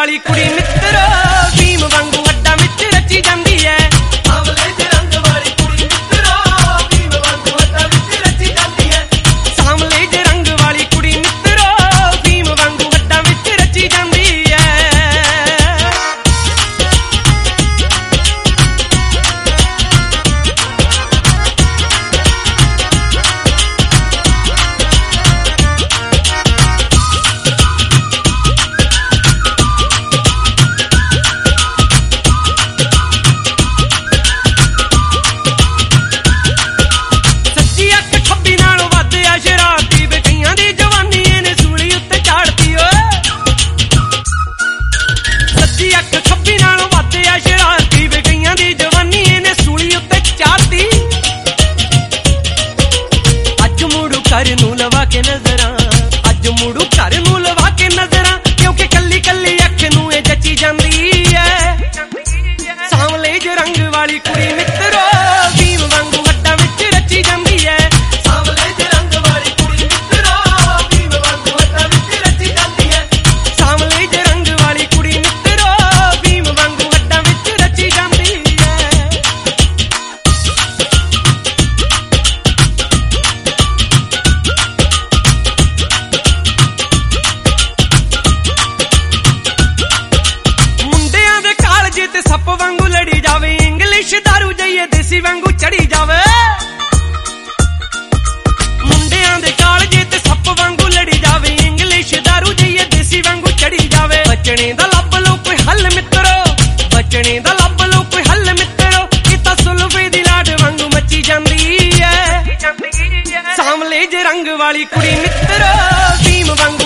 वाली कुड़ी मित्रो भीम वांगू अड्डा विच रची जांदी है। सांवले जे रंग वाली कुड़ी मित्रो भीम वांगू अड्डा विच रची जांदी है। सांवले जे रंग वाली कुड़ी मित्रो भीम वांगू अड्डा विच रची जांदी है। घर नूं लवा के नजरां अज मुड़ू घर नूं लवा के नजरां क्योंकि कल्ली कल्ली अख नूं ए जची जांदी है। सांवले जे रंग वाली कुड़ी मित्रो भीम वांगू अड्डा विच रची जांदी है। सांवले जे रंग वाली कुड़ी मित्रो भीम वांगू अड्डा विच रची जांदी है। सांवले जे रंग वाली कुड़ी मित्रो भीम वांगू अड्डा विच रची जांदी है। सप वांगू लड़ी जावे इंग्लिश दारू जाइए देसी वांगू चढ़ी जावे। मुंडियां दे कालजे ते सप वांगू लड़ी जावे इंग्लिश दारू जाइए देसी वांगू चढ़ी जावे। बचने दा लभ लो कोई हल मित्रो बचने दा लभ लो कोई हल मित्रो इता सुल्फे दी लाड वांगू मची जांदी है। सांवले जे रंग वाली कुड़ी मित्रो भीम वांगू